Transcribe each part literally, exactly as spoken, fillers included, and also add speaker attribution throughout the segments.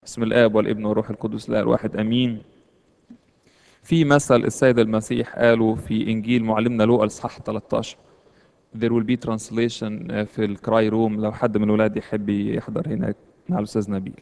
Speaker 1: بسم الآب والابن والروح القدس الإله الواحد آمين. في مثل السيد المسيح قاله في إنجيل معلمنا لوقا الإصحاح ثلاثة عشر. There will be translation آه، في الكراي روم لو حد من الولاد يحب يحضر هناك مع الأستاذ نبيل.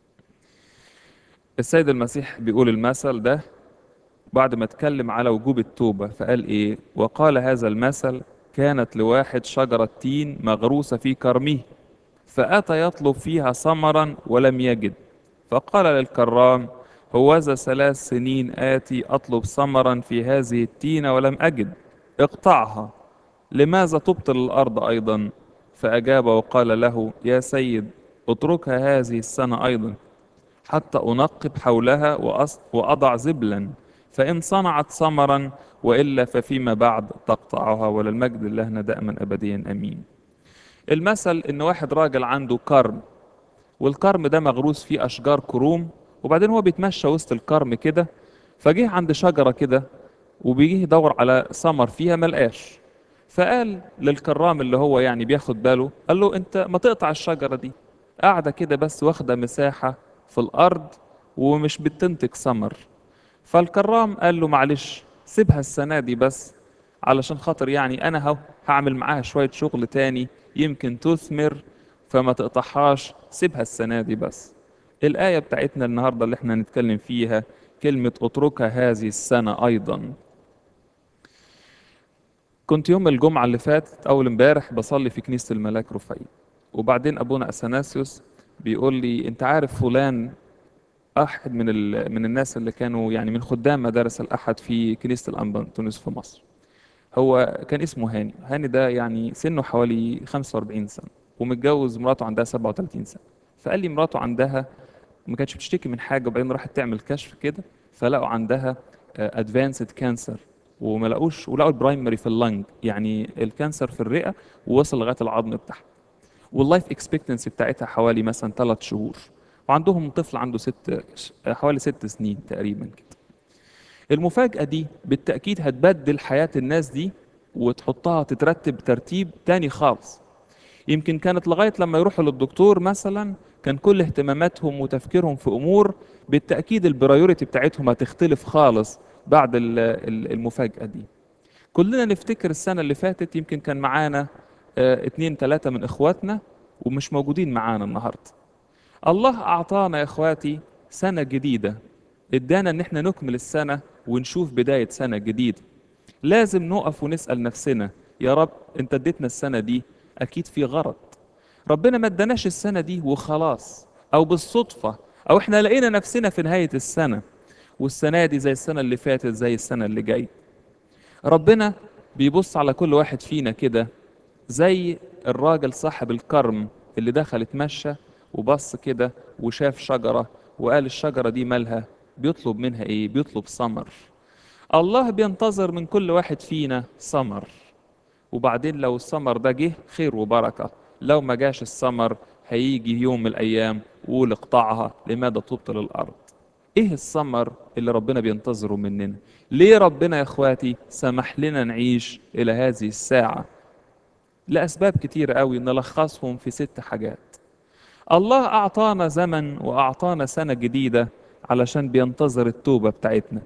Speaker 1: السيد المسيح بيقول المثل ده بعد ما اتكلم على وجوب التوبة، فقال إيه؟ وقال هذا المثل: كانت لواحد شجرة تين مغروسة في كرمه، فأتى يطلب فيها ثمرا ولم يجد، فقال للكرام: هوذا ثلاث سنين آتي أطلب ثمرا في هذه التينة ولم أجد، اقطعها، لماذا تبطل الأرض أيضا؟ فأجاب وقال له: يا سيد، اتركها هذه السنة أيضا حتى أنقب حولها وأص- وأضع زبلا، فإن صنعت ثمرا، وإلا ففيما بعد تقطعها، وللمجد لله دائما أبديا آمين. المثل إن واحد راجل عنده كرم، والكرم ده مغروس فيه أشجار كروم، وبعدين هو بيتمشى وسط الكرم كده، فجه عند شجرة كده وبيجي يدور على ثمر فيها ملقاش. فقال للكرام اللي هو يعني بياخد باله، قال له: انت ما تقطع الشجرة دي، قاعدة كده بس واخدة مساحة في الأرض ومش بتنتج ثمر. فالكرام قال له: معلش، سيبها السنة دي بس، علشان خاطر يعني أنا هو هعمل معاها شوية شغل تاني يمكن تثمر، فما تقطعهاش، سيبها السنة دي بس. الآية بتاعتنا النهاردة اللي احنا هنتكلم فيها كلمة اتركها هذه السنة أيضا. كنت يوم الجمعة اللي فاتت أول امبارح بصلي في كنيسة الملاك رفاعي، وبعدين أبونا أثناسيوس بيقول لي: أنت عارف فلان؟ أحد من ال... من الناس اللي كانوا يعني من خدام مدارس الأحد في كنيسة الأنبا أنطونيوس في مصر. هو كان اسمه هاني. هاني ده يعني سنه حوالي خمسة وأربعين سنة، ومتجوز مراته عندها سبعة وثلاثين سنة. فقال لي مراته عندها ما كانتش بتشتكي من حاجة، وبعدين راحت تعمل كشف كده، فلقوا عندها ادفانسد كانسر، وما لقوش، ولقوا البرايمري في اللنج، يعني الكانسر في الرئة، ووصل لغاية العظم بتاعها. واللايف اكسبكتنسي بتاعتها حوالي مثلا ثلاث شهور، وعندهم طفل عنده ست حوالي ست سنين تقريبا كده. المفاجأة دي بالتأكيد هتبدل حياة الناس دي، وتحطها تترتب ترتيب تاني خالص. يمكن كانت لغاية لما يروحوا للدكتور مثلا كان كل اهتماماتهم وتفكيرهم في أمور، بالتأكيد البرايوريتي بتاعتهم هتختلف خالص بعد ال- ال- المفاجأة دي. كلنا نفتكر السنة اللي فاتت يمكن كان معانا آه، اتنين تلاتة من إخواتنا ومش موجودين معانا النهاردة. الله أعطانا يا إخواتي سنة جديدة، ادانا إن احنا نكمل السنة ونشوف بداية سنة جديدة. لازم نقف ونسأل نفسنا: يا رب، انت اديتنا السنة دي، اكيد في غرض. ربنا ما اداناش السنة دي وخلاص، او بالصدفة، او احنا لقينا نفسنا في نهاية السنة والسنة دي زي السنة اللي فاتت زي السنة اللي جاي. ربنا بيبص على كل واحد فينا كده، زي الراجل صاحب الكرم اللي دخل اتمشى وبص كده وشاف شجرة وقال: الشجرة دي مالها؟ بيطلب منها ايه؟ بيطلب ثمر. الله بينتظر من كل واحد فينا ثمر، وبعدين لو الثمر ده جه خير وبركة، لو ما جاش الثمر هيجي يوم من الأيام ويقول: اقطعها، لماذا تبطل الأرض؟ ايه الثمر اللي ربنا بينتظره مننا؟ ليه ربنا يا اخواتي سمح لنا نعيش إلى هذه الساعة؟ لأسباب كتيرة قوي نلخصهم في ست حاجات. الله أعطانا زمن وأعطانا سنة جديدة علشان بينتظر التوبة بتاعتنا.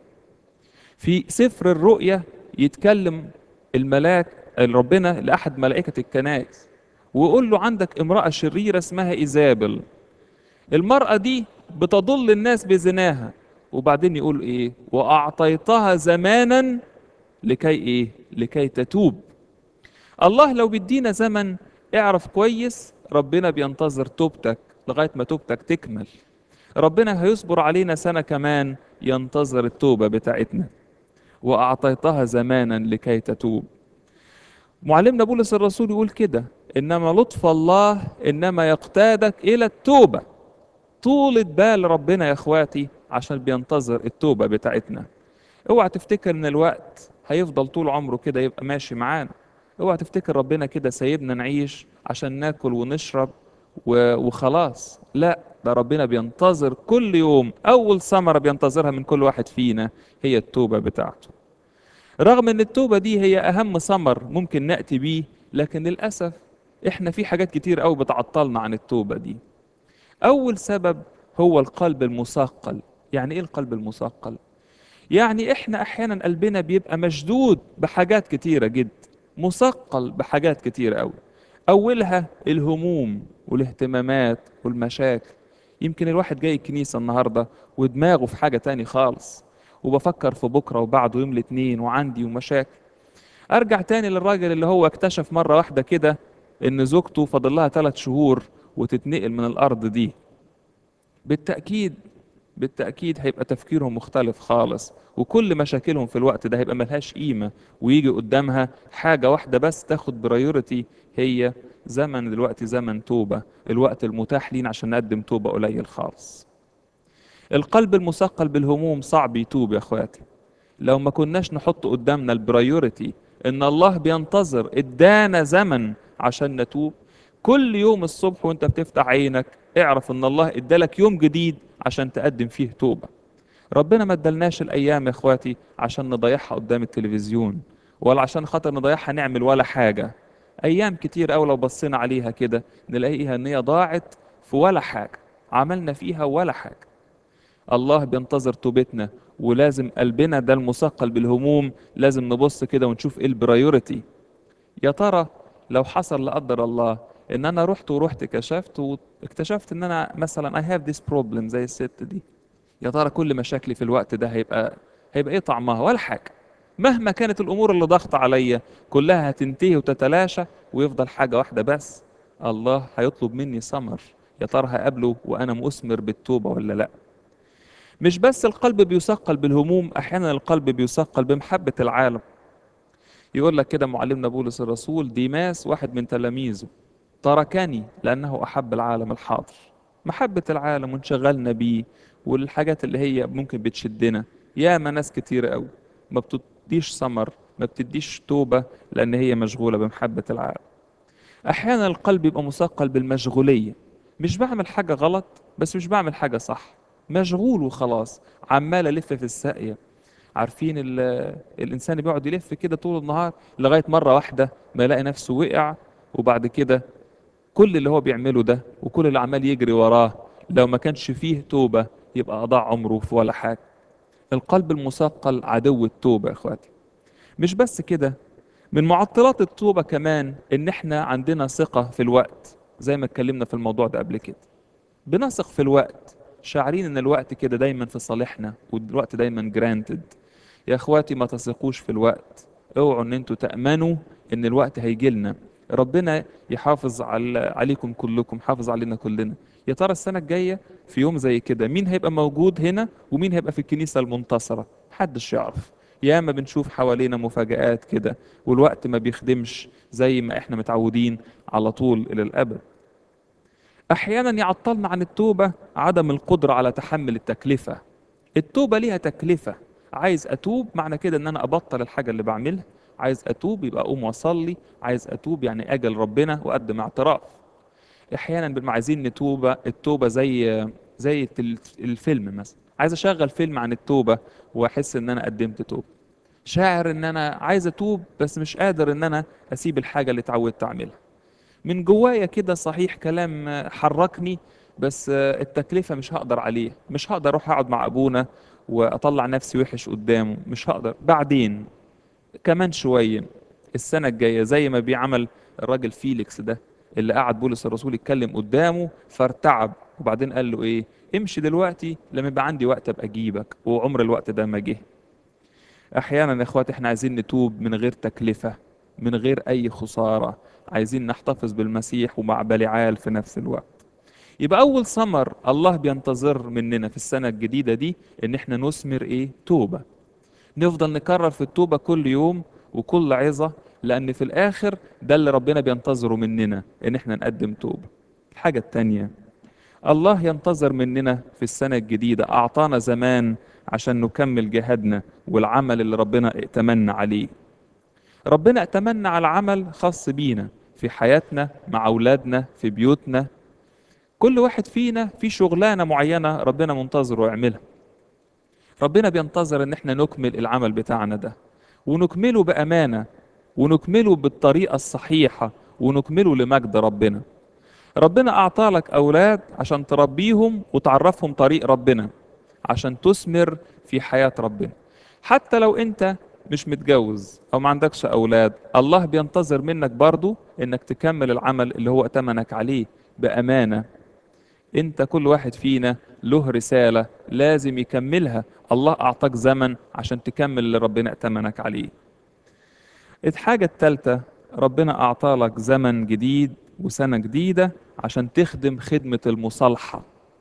Speaker 1: في سفر الرؤيا يتكلم الملاك ربنا لأحد ملائكة الكنائس، ويقول له: عندك امرأة شريرة اسمها إيزابل، المرأة دي بتضل الناس بزناها. وبعدين يقول إيه؟ وأعطيتها زمانا لكي إيه؟ لكي تتوب. الله لو بيدينا زمن، اعرف كويس ربنا بينتظر توبتك لغاية ما توبتك تكمل. ربنا هيصبر علينا سنة كمان ينتظر التوبة بتاعتنا. وأعطيتها زمانا لكي تتوب. معلمنا بولس الرسول يقول كده: إنما لطف الله إنما يقتادك إلى التوبة. طولة بال ربنا يا إخواتي عشان بينتظر التوبة بتاعتنا. اوعى تفتكر إن الوقت هيفضل طول عمره كده يبقى ماشي معانا. اوعى تفتكر ربنا كده سايبنا نعيش عشان ناكل ونشرب و- وخلاص. لا، ده ربنا بينتظر كل يوم. أول ثمرة بينتظرها من كل واحد فينا هي التوبة بتاعته. رغم ان التوبة دي هي اهم ثمر ممكن نأتي بيه، لكن للأسف احنا في حاجات كتير قوي بتعطلنا عن التوبة دي. اول سبب هو القلب المثقل. يعني ايه القلب المثقل؟ يعني احنا احيانا قلبنا بيبقى مشدود بحاجات كتيرة جدا، مثقل بحاجات كتيرة قوي. اولها الهموم والاهتمامات والمشاكل. يمكن الواحد جاي الكنيسة النهاردة ودماغه في حاجة تاني خالص، وبفكر في بكرة وبعده يوم الاتنين وعندي ومشاكل. ارجع تاني للراجل اللي هو اكتشف مرة واحدة كده ان زوجته فاضل لها ثلاث شهور وتتنقل من الارض دي. بالتأكيد، بالتأكيد هيبقى تفكيرهم مختلف خالص، وكل مشاكلهم في الوقت ده هيبقى ملهاش قيمة، ويجي قدامها حاجة واحدة بس تاخد برايورتي، هي زمن دلوقتي زمن توبة، الوقت المتاح لينا عشان نقدم توبة قليل خالص. القلب المثقل بالهموم صعب يتوب يا اخواتي. لو ما كناش نحط قدامنا البرايورتي ان الله بينتظر ادانا زمن عشان نتوب. كل يوم الصبح وانت بتفتح عينك اعرف ان الله ادالك يوم جديد عشان تقدم فيه توبة. ربنا ما ادالناش الايام يا اخواتي عشان نضيعها قدام التلفزيون، ولا عشان خاطر نضيعها نعمل ولا حاجة. ايام كتير اوي لو بصينا عليها كده نلاقيها ان هي ضاعت في ولا حاجة، عملنا فيها ولا حاجة. الله بينتظر توبتنا، ولازم قلبنا ده المثقل بالهموم لازم نبص كده ونشوف ايه البرايورتي. يا ترى لو حصل لا قدر الله ان انا رحت ورحت كشفت واكتشفت ان انا مثلا I have this problem زي الست دي، يا ترى كل مشاكلي في الوقت ده هيبقى هيبقى ايه طعمها؟ ولا حاجة. مهما كانت الامور اللي ضغط عليا كلها هتنتهي وتتلاشى، ويفضل حاجة واحدة بس: الله هيطلب مني ثمر. يا ترى هقابله وانا مثمر بالتوبة ولا لا؟ مش بس القلب بيثقل بالهموم، احيانا القلب بيثقل بمحبة العالم. يقول لك كده معلمنا بولس الرسول: ديماس واحد من تلاميذه تركني لأنه أحب العالم الحاضر. محبة العالم وانشغلنا بيه والحاجات اللي هي ممكن بتشدنا. ياما ناس كتير قوي ما بتديش ثمر، ما بتديش توبة، لأن هي مشغولة بمحبة العالم. أحيانا القلب يبقى مثقل بالمشغولية. مش بعمل حاجة غلط، بس مش بعمل حاجة صح، مشغول وخلاص، عمال ألف في الساقية. عارفين ال- الانسان بيقعد يلف كده طول النهار لغايه مره واحده ما يلاقي نفسه وقع، وبعد كده كل اللي هو بيعمله ده وكل اللي عمال يجري وراه لو ما كانش فيه توبه يبقى اضاع عمره في ولا حاجه. القلب المثقل عدو التوبه يا اخواتي. مش بس كده، من معطلات التوبه كمان ان احنا عندنا ثقه في الوقت، زي ما اتكلمنا في الموضوع ده قبل كده. بنثق في الوقت، شاعرين ان الوقت كده دايما في صالحنا والوقت دايما جرانتد. يا اخواتي ما تثقوش في الوقت، اوعوا ان انتوا تأمنوا ان الوقت هيجي لنا. ربنا يحافظ على عليكم كلكم، حافظ علينا كلنا. يا ترى السنة الجاية في يوم زي كده مين هيبقى موجود هنا ومين هيبقى في الكنيسة المنتصرة؟ محدش يعرف. ياما بنشوف حوالينا مفاجآت كده، والوقت ما بيخدمش زي ما احنا متعودين على طول إلى الأبد. احيانا يعطلنا عن التوبة عدم القدرة على تحمل التكلفة. التوبة ليها تكلفة. عايز اتوب معنى كده ان انا ابطل الحاجة اللي بعملها. عايز اتوب يبقى اقوم واصلي. عايز اتوب يعني اجل ربنا واقدم اعتراف. احيانا بنبقى عايزين نتوبة التوبة زي زي التل- الفيلم مثلا، عايز اشغل فيلم عن التوبة واحس ان انا قدمت توبة. شاعر ان انا عايز اتوب بس مش قادر ان انا اسيب الحاجة اللي اتعودت اعملها. من جوايا كده صحيح كلام حركني، بس التكلفة مش هقدر عليه. مش هقدر اروح اقعد مع ابونا واطلع نفسي وحش قدامه، مش هقدر. بعدين كمان شوية، السنة الجاية، زي ما بيعمل الراجل فيليكس ده اللي قعد بولس الرسول يتكلم قدامه فارتعب، وبعدين قال له ايه؟ امشي دلوقتي لما يبقى عندي وقت ابقى اجيبك، وعمر الوقت ده ما جه. احيانا يا اخواتي احنا عايزين نتوب من غير تكلفة، من غير اي خسارة. عايزين نحتفظ بالمسيح ومع بليعال في نفس الوقت. يبقى اول ثمر الله بينتظر مننا في السنة الجديدة دي ان احنا نثمر ايه؟ توبة. نفضل نكرر في التوبة كل يوم وكل عظة، لان في الاخر ده اللي ربنا بينتظره مننا، ان احنا نقدم توبة. الحاجة التانية، الله ينتظر مننا في السنة الجديدة أعطانا زمان عشان نكمل جهادنا والعمل اللي ربنا ائتمنا عليه. ربنا ائتمنا على عمل خاص بينا في حياتنا مع أولادنا في بيوتنا. كل واحد فينا في شغلانة معينة ربنا منتظره يعملها. ربنا بينتظر ان احنا نكمل العمل بتاعنا ده، ونكمله بأمانة، ونكمله بالطريقة الصحيحة، ونكمله لمجد ربنا. ربنا أعطالك أولاد عشان تربيهم وتعرفهم طريق ربنا، عشان تثمر في حياة ربنا. حتى لو أنت مش متجوز أو ما عندكش أولاد، الله بينتظر منك برضو إنك تكمل العمل اللي هو أتمنك عليه بأمانة. أنت كل واحد فينا له رسالة لازم يكملها. الله أعطاك زمن عشان تكمل اللي ربنا أتمنك عليه. الحاجة التالتة، ربنا أعطالك زمن جديد وسنة جديدة عشان تخدم خدمة المصالحة.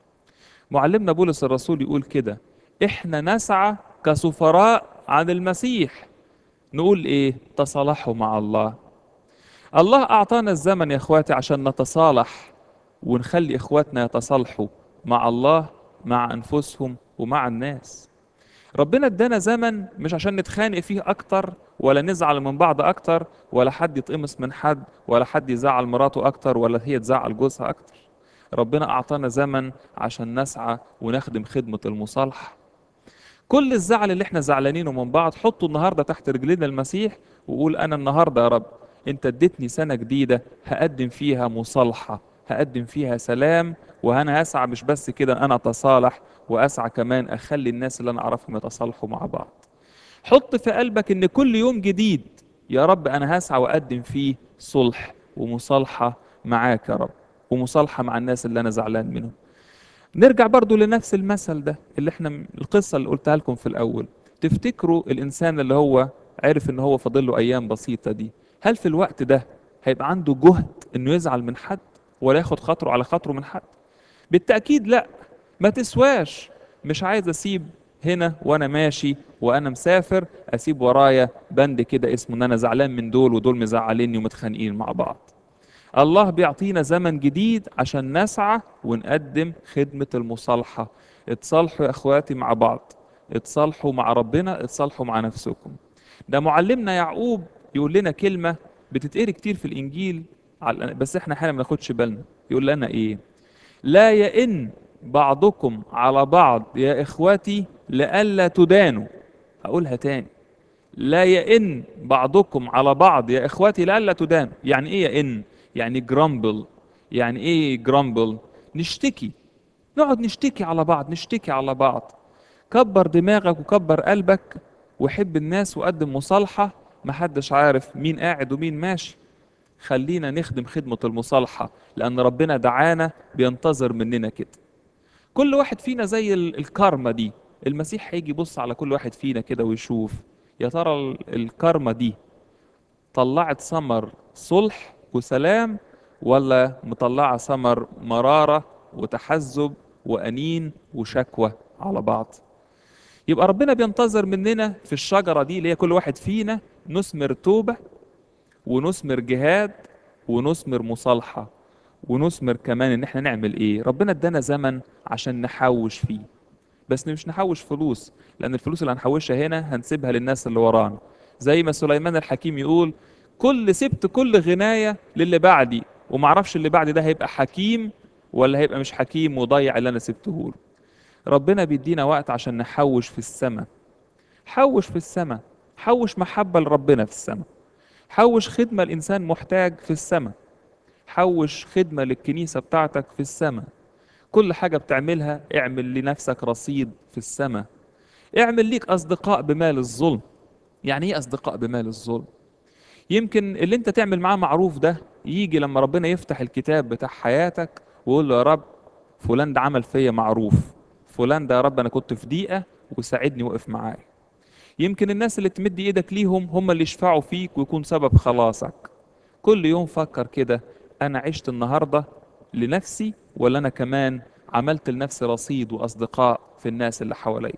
Speaker 1: معلمنا بولس الرسول يقول كده: احنا نسعى كسفراء عن المسيح. نقول ايه؟ تصالحوا مع الله. الله اعطانا الزمن يا اخواتي عشان نتصالح ونخلي اخواتنا يتصالحوا مع الله، مع انفسهم ومع الناس. ربنا ادانا زمن مش عشان نتخانق فيه اكتر، ولا نزعل من بعض اكتر، ولا حد يتقمص من حد، ولا حد يزعل مراته اكتر، ولا هي تزعل جوزها اكتر. ربنا اعطانا زمن عشان نسعى ونخدم خدمة المصالحة. كل الزعل اللي احنا زعلانينه من بعض حطه النهاردة تحت رجلين المسيح، وقول: انا النهاردة يا رب انت اديتني سنة جديدة هقدم فيها مصالحة، هقدم فيها سلام، وانا هسعى مش بس كده انا اتصالح، واسعى كمان اخلي الناس اللي انا اعرفهم يتصالحوا مع بعض. حط في قلبك ان كل يوم جديد يا رب انا هسعى واقدم فيه صلح ومصالحة معاك يا رب، ومصالحة مع الناس اللي انا زعلان منهم. نرجع برضو لنفس المثل ده اللي احنا القصة اللي قلتها لكم في الاول. تفتكروا الانسان اللي هو عرف ان هو فاضل له ايام بسيطة دي، هل في الوقت ده هيبقى عنده جهد انه يزعل من حد ولا ياخد خاطره على خاطره من حد؟ بالتأكيد لا. ما تسواش. مش عايز اسيب هنا وانا ماشي وانا مسافر اسيب ورايا بند كده اسمه ان انا زعلان من دول ودول مزعليني ومتخانقين مع بعض. الله بيعطينا زمن جديد عشان نسعى ونقدم خدمة المصالحة. اتصالحوا يا اخواتي مع بعض، اتصالحوا مع ربنا، اتصالحوا مع نفسكم. ده معلمنا يعقوب يقول لنا كلمة بتتقري كتير في الانجيل، على- بس احنا احيانا ما ناخدش بالنا. يقول لنا ايه؟ لا يئن بعضكم على بعض يا اخوتي لئلا تدانوا. هقولها تاني: لا يئن بعضكم على بعض يا اخوتي لئلا تدانوا. يعني ايه يئن؟ يعني جرامبل. يعني ايه جرامبل؟ نشتكي، نقعد نشتكي على بعض، نشتكي على بعض. كبر دماغك وكبر قلبك وحب الناس وقدم مصالحة. محدش عارف مين قاعد ومين ماشي. خلينا نخدم خدمة المصالحة، لأن ربنا دعانا بينتظر مننا كده. كل واحد فينا زي ال- الكارما دي. المسيح هيجي يبص على كل واحد فينا كده ويشوف يا ترى ال- الكارما دي طلعت ثمر صلح وسلام، ولا مطلعة ثمر مرارة وتحزب وأنين وشكوى على بعض. يبقى ربنا بينتظر مننا في الشجرة دي اللي هي كل واحد فينا نثمر توبة، ونثمر جهاد، ونثمر مصالحة، ونثمر كمان ان احنا نعمل ايه. ربنا ادانا زمن عشان نحوش فيه، بس مش نحوش فلوس، لان الفلوس اللي هنحوشها هنا هنسيبها للناس اللي ورانا. زي ما سليمان الحكيم يقول: كل سبت كل غناية للي بعدي، ومعرفش اللي بعدي ده هيبقى حكيم ولا هيبقى مش حكيم وضيع اللي انا سبته له. ربنا بيدينا وقت عشان نحوش في السماء. حوش في السماء، حوش محبة لربنا في السماء، حوش خدمة الإنسان محتاج في السماء، حوش خدمة للكنيسة بتاعتك في السماء. كل حاجة بتعملها اعمل لنفسك رصيد في السماء. اعمل ليك أصدقاء بمال الظلم. يعني ايه أصدقاء بمال الظلم؟ يمكن اللي انت تعمل معاه معروف ده يجي لما ربنا يفتح الكتاب بتاع حياتك ويقول له: يا رب فلان ده عمل فيا معروف، فلان ده يا رب انا كنت في ضيقة وساعدني وقف معايا. يمكن الناس اللي تمد ايدك ليهم هم اللي يشفعوا فيك ويكون سبب خلاصك. كل يوم فكر كده: انا عشت النهاردة لنفسي ولا انا كمان عملت لنفسي رصيد واصدقاء في الناس اللي حواليا.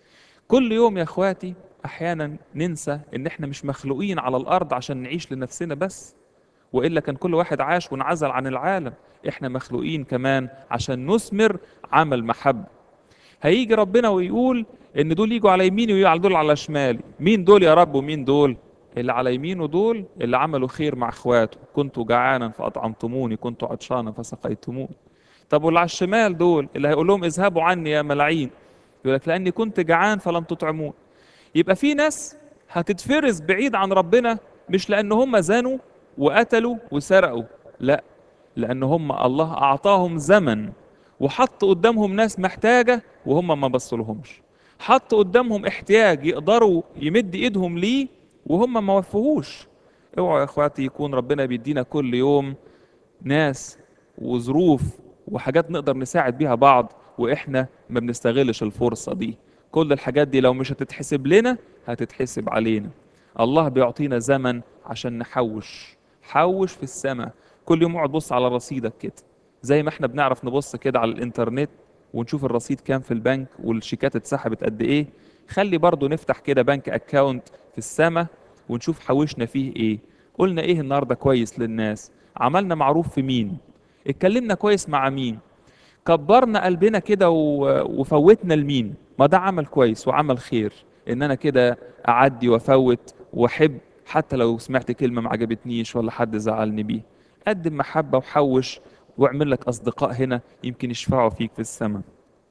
Speaker 1: كل يوم يا اخواتي احيانا ننسى ان احنا مش مخلوقين على الارض عشان نعيش لنفسنا بس، والا كان كل واحد عاش وانعزل عن العالم. احنا مخلوقين كمان عشان نثمر عمل محبة. هيجي ربنا ويقول ان دول يجوا على يميني ويجوا على دول على شمالي. مين دول يا رب ومين دول؟ اللي على يمينه دول اللي عملوا خير مع اخواته: كنت جعانا فاطعمتموني، كنت عطشانا فسقيتموني. طب واللي على الشمال دول اللي هيقول لهم اذهبوا عني يا ملاعين؟ يقول لك: لاني كنت جعان فلم تطعمون. يبقى في ناس هتتفرز بعيد عن ربنا مش لان هم زنوا وقتلوا وسرقوا، لا، لأن هم الله أعطاهم زمن، وحط قدامهم ناس محتاجة وهم ما بصلهمش، حط قدامهم احتياج يقدروا يمد ايدهم ليه وهم ما وفوهوش. اوعوا يا اخواتي يكون ربنا بيدينا كل يوم ناس وظروف وحاجات نقدر نساعد بيها بعض، واحنا ما بنستغلش الفرصة دي. كل الحاجات دي لو مش هتتحسب لنا هتتحسب علينا. الله بيعطينا زمن عشان نحوش، حوش في السماء. كل يوم اقعد بص على رصيدك كده، زي ما احنا بنعرف نبص كده على الانترنت ونشوف الرصيد كام في البنك والشيكات اتسحبت قد ايه. خلي برضو نفتح كده بنك اكاونت في السماء ونشوف حوشنا فيه ايه، قلنا ايه النهارده كويس للناس، عملنا معروف في مين، اتكلمنا كويس مع مين، كبرنا قلبنا كده و- وفوتنا لمين. ما ده عمل كويس وعمل خير، ان انا كده اعدي وافوت واحب، حتى لو سمعت كلمة ما عجبتنيش ولا حد زعلني بيه. قدم محبة وحوش، واعمل لك اصدقاء هنا يمكن يشفعوا فيك في السماء.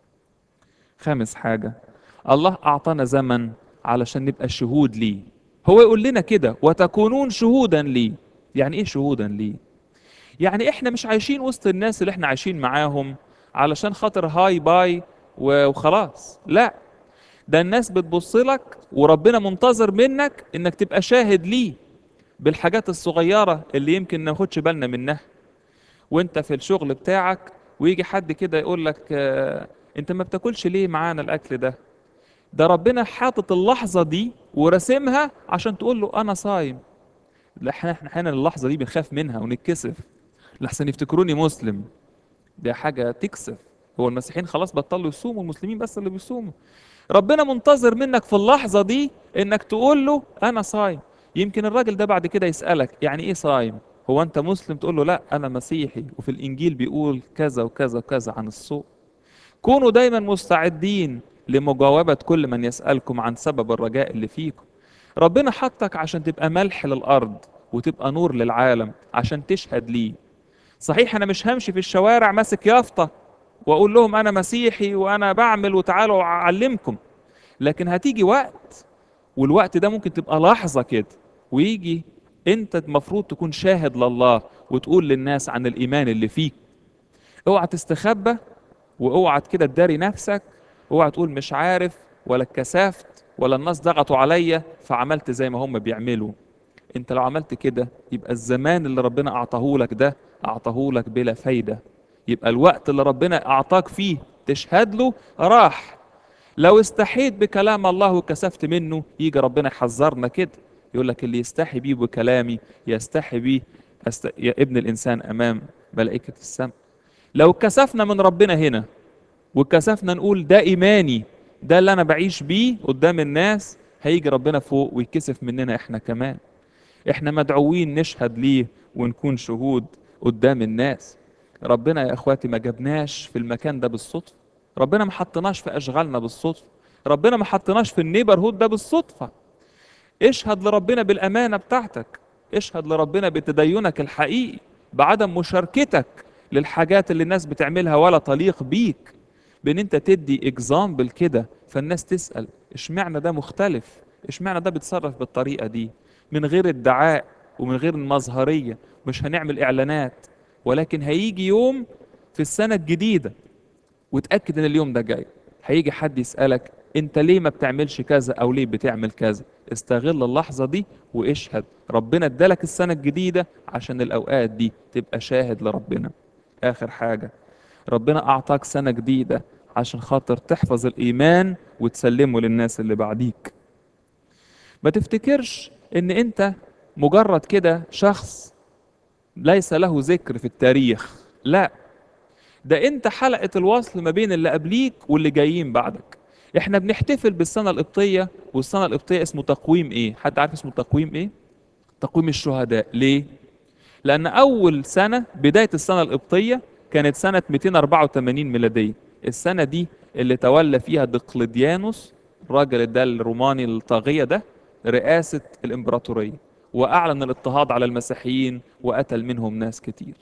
Speaker 1: خامس حاجة، الله اعطانا زمن علشان نبقى شهود ليه. هو يقول لنا كده وتكونون شهودا لي. يعني ايه شهودا لي؟ يعني احنا مش عايشين وسط الناس اللي احنا عايشين معاهم علشان خاطر هاي باي و- وخلاص، لا. ده الناس بتبص لك وربنا منتظر منك انك تبقى شاهد ليه بالحاجات الصغيرة اللي يمكن ما ناخدش بالنا منها. وانت في الشغل بتاعك ويجي حد كده يقول لك آه، انت ما بتاكلش ليه معانا الاكل ده؟ ده ربنا حاطط اللحظة دي ورسمها عشان تقول له انا صايم. لا، احنا احنا احيانا اللحظة دي بنخاف منها ونتكسف لحسن يفتكروني مسلم. ده حاجة تكسف. هو المسيحيين خلاص بطلوا يصوموا، المسلمين بس اللي بيصوموا. ربنا منتظر منك في اللحظة دي انك تقول له انا صايم. يمكن الراجل ده بعد كده يسألك يعني ايه صايم؟ هو انت مسلم؟ تقول له لا انا مسيحي وفي الانجيل بيقول كذا وكذا وكذا عن الصوم. كونوا دايما مستعدين لمجاوبة كل من يسألكم عن سبب الرجاء اللي فيكم. ربنا حطك عشان تبقى ملح للأرض وتبقى نور للعالم عشان تشهد ليه. صحيح انا مش همشي في الشوارع ماسك يافطة واقول لهم انا مسيحي وانا بعمل وتعالوا اعلمكم، لكن هتيجي وقت، والوقت ده ممكن تبقى لحظة كده ويجي انت المفروض تكون شاهد لله وتقول للناس عن الايمان اللي فيك. اوعى تستخبى، واوعى كده تداري نفسك، اوعى تقول مش عارف ولا اتكسفت ولا الناس ضغطوا عليا فعملت زي ما هم بيعملوا. انت لو عملت كده يبقى الزمان اللي ربنا اعطاه لك ده اعطاه لك بلا فايدة. يبقى الوقت اللي ربنا اعطاك فيه تشهد له راح. لو استحيت بكلام الله وكسفت منه يجي ربنا يحذرنا كده، يقول لك اللي يستحي بيه بكلامي يستحي بيه أست... يا ابن الانسان امام ملائكة السماء. لو كسفنا من ربنا هنا وكسفنا نقول ده ايماني، ده اللي انا بعيش بيه قدام الناس، هيجي ربنا فوق ويكسف مننا احنا كمان. احنا مدعوين نشهد ليه ونكون شهود قدام الناس. ربنا يا اخواتي ما جابناش في المكان ده بالصدفة، ربنا ما حطناش في اشغالنا بالصدفة، ربنا ما حطناش في النيبر هود ده بالصدفة. اشهد لربنا بالامانة بتاعتك، اشهد لربنا بتدينك الحقيقي، بعدم مشاركتك للحاجات اللي الناس بتعملها ولا تليق بيك، بان انت تدي اكزامبل كده فالناس تسأل اشمعنى ده مختلف، اشمعنى ده بيتصرف بالطريقة دي، من غير ادعاء ومن غير المظهرية. مش هنعمل اعلانات، ولكن هيجي يوم في السنة الجديدة وتأكد ان اليوم ده جاي، هيجي حد يسألك انت ليه ما بتعملش كذا او ليه بتعمل كذا. استغل اللحظة دي واشهد. ربنا ادالك السنة الجديدة عشان الاوقات دي تبقى شاهد لربنا. اخر حاجة، ربنا اعطاك سنة جديدة عشان خاطر تحفظ الايمان وتسلمه للناس اللي بعديك. ما تفتكرش ان انت مجرد كده شخص ليس له ذكر في التاريخ، لا. ده انت حلقة الوصل ما بين اللي قبليك واللي جايين بعدك. احنا بنحتفل بالسنة القبطية، والسنة القبطية اسمه تقويم ايه؟ حد عارف اسمه تقويم ايه؟ تقويم الشهداء. ليه؟ لأن أول سنة بداية السنة القبطية كانت سنة مئتين وأربعة وثمانين ميلادية. السنة دي اللي تولى فيها دقلديانوس، الراجل ده الروماني الطاغية ده، رئاسة الإمبراطورية، وأعلن الاضطهاد على المسيحيين وقتل منهم ناس كتير.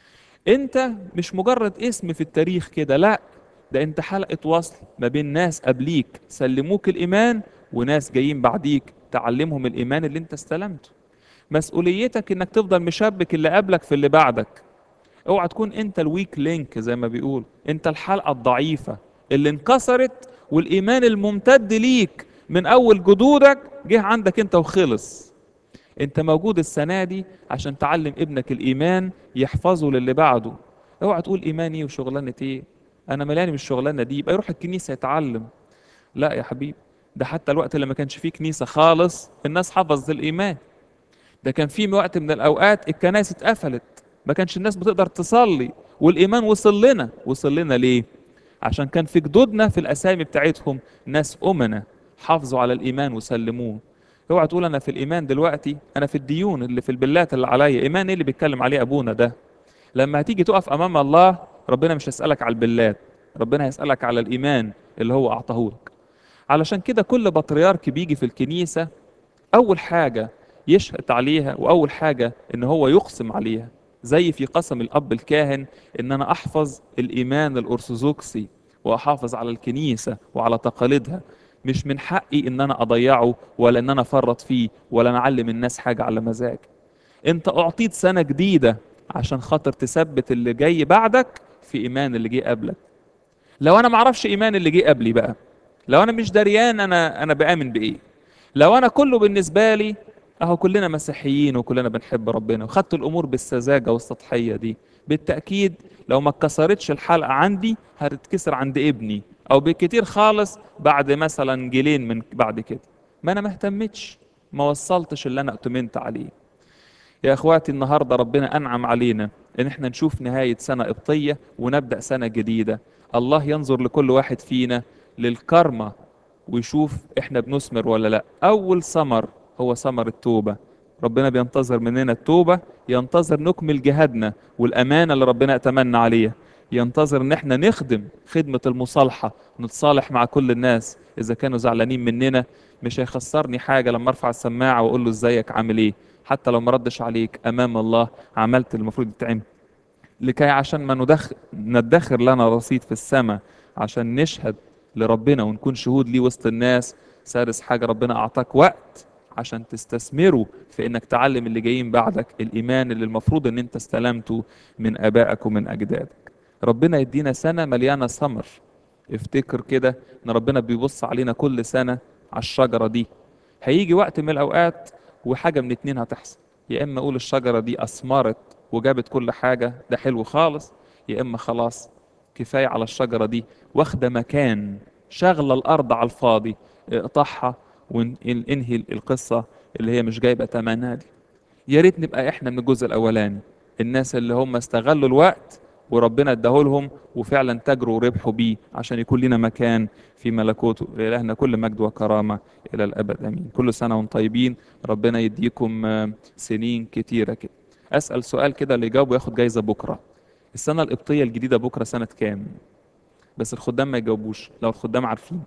Speaker 1: انت مش مجرد اسم في التاريخ كده، لا. ده انت حلقة وصل ما بين ناس قبليك سلموك الإيمان وناس جايين بعديك تعلمهم الإيمان اللي انت استلمته. مسؤوليتك انك تفضل مشبك اللي قبلك في اللي بعدك. اوعى تكون انت الويك لينك زي ما بيقول، انت الحلقة الضعيفة اللي انكسرت والايمان الممتد ليك من اول جدودك جه عندك انت وخلص. انت موجود السنة دي عشان تعلم ابنك الايمان يحفظه للي بعده. اوعى تقول ايماني وشغلانة ايه، انا ملاني من الشغلانة دي، يبقى يروح الكنيسة يتعلم. لا يا حبيبي، ده حتى الوقت اللي ما كانش فيه كنيسة خالص الناس حفظت الايمان. ده كان في وقت من الاوقات الكنائس اتقفلت، ما كانش الناس بتقدر تصلي، والايمان وصل لنا. وصل لنا ليه؟ عشان كان في جدودنا في الاسامي بتاعتهم ناس امنا حافظوا على الايمان وسلموه. اوعى تقول انا في الايمان دلوقتي، انا في الديون اللي في البلات اللي عليا. ايمان ايه اللي بيتكلم عليه ابونا ده؟ لما هتيجي تقف امام الله ربنا مش هيسالك على البلات، ربنا هيسالك على الايمان اللي هو اعطاه لك. علشان كده كل بطريرك بيجي في الكنيسه اول حاجه يشهد عليها، واول حاجه ان هو يقسم عليها، زي في قسم الاب الكاهن ان انا احفظ الايمان الارثوذكسي واحافظ على الكنيسه وعلى تقاليدها. مش من حقي ان انا اضيعه ولا ان انا افرط فيه ولا انا اعلم الناس حاجه على مزاجي. انت اعطيت سنه جديده عشان خاطر تثبت اللي جاي بعدك في ايمان اللي جه قبلك. لو انا ما اعرفش ايمان اللي جه قبلي بقى، لو انا مش دريان انا انا بامن بايه، لو انا كله بالنسبه لي اهو كلنا مسيحيين وكلنا بنحب ربنا وخدت الامور بالسذاجه والسطحيه دي، بالتاكيد لو ما اتكسرتش الحلقه عندي هتتكسر عند ابني، او بالكتير خالص بعد مثلا جيلين من بعد كده. ما انا ما اهتمتش، ما وصلتش اللي انا اؤتمنت عليه. يا اخواتي النهارده ربنا انعم علينا ان احنا نشوف نهايه سنه قبطيه ونبدا سنه جديده. الله ينظر لكل واحد فينا للكرمة ويشوف احنا بنثمر ولا لا. اول ثمر هو ثمر التوبه. ربنا بينتظر مننا التوبه، ينتظر نكمل جهادنا والامانه اللي ربنا اتمنى عليها، ينتظر ان احنا نخدم خدمه المصالحه، نتصالح مع كل الناس اذا كانوا زعلانين مننا. مش هيخسرني حاجه لما ارفع السماعه واقول له ازيك عامل ايه، حتى لو ما ردش عليك امام الله عملت اللي المفروض يتعمل، لكي عشان ما ندخر ندخر لنا رصيد في السماء عشان نشهد لربنا ونكون شهود ليه وسط الناس. سادس حاجة ربنا أعطاك وقت عشان تستثمره في إنك تعلم اللي جايين بعدك الإيمان اللي المفروض إن أنت استلمته من آبائك ومن أجدادك. ربنا يدينا سنة مليانة ثمر. افتكر كده إن ربنا بيبص علينا كل سنة على الشجرة دي. هيجي وقت من الأوقات وحاجة من اتنين هتحصل، يا إما أقول الشجرة دي أثمرت وجابت كل حاجة ده حلو خالص، يا إما خلاص كفاية على الشجرة دي واخدة مكان شغلة الأرض على الفاضي، اقطعها وانهي القصة اللي هي مش جايبة تمنها دي. يا ريت نبقى احنا من الجزء الأولاني، الناس اللي هم استغلوا الوقت وربنا اداهولهم وفعلا تجروا وربحوا بيه عشان يكون لنا مكان في ملكوته. لإلهنا كل مجد وكرامة إلى الأبد آمين. كل سنة وانتم طيبين، ربنا يديكم آه، سنين كتيرة كده. أسأل سؤال كده اللي يجاوبه ياخد جايزة بكرة. السنة القبطية الجديدة بكرة سنة كام؟ بس الخدام ما يجاوبوش لو الخدام عارفين.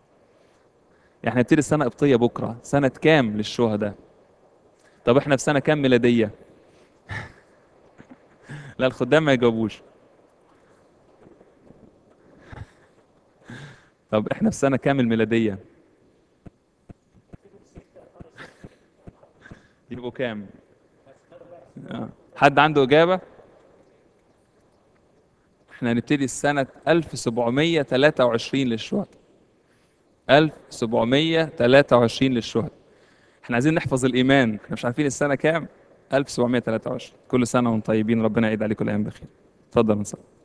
Speaker 1: احنا نبتدي السنة القبطية بكرة، سنة كام للشهداء؟ طب احنا في سنة كام ميلادية؟ لا الخدام ما يجاوبوش. طب احنا في سنة كام الميلادية؟ يبقوا كام؟ آه. حد عنده إجابة؟ احنا هنبتدي السنة ألف وسبعمية وتلاتة وعشرين للشهداء. ألف وسبعمية وتلاتة وعشرين للشهداء. احنا عايزين نحفظ الإيمان، احنا مش عارفين السنة كام؟ ألف وسبعمية وتلاتة وعشرين. كل سنة وانتم طيبين، ربنا يعيد عليكم الأيام بخير. اتفضل نصلي.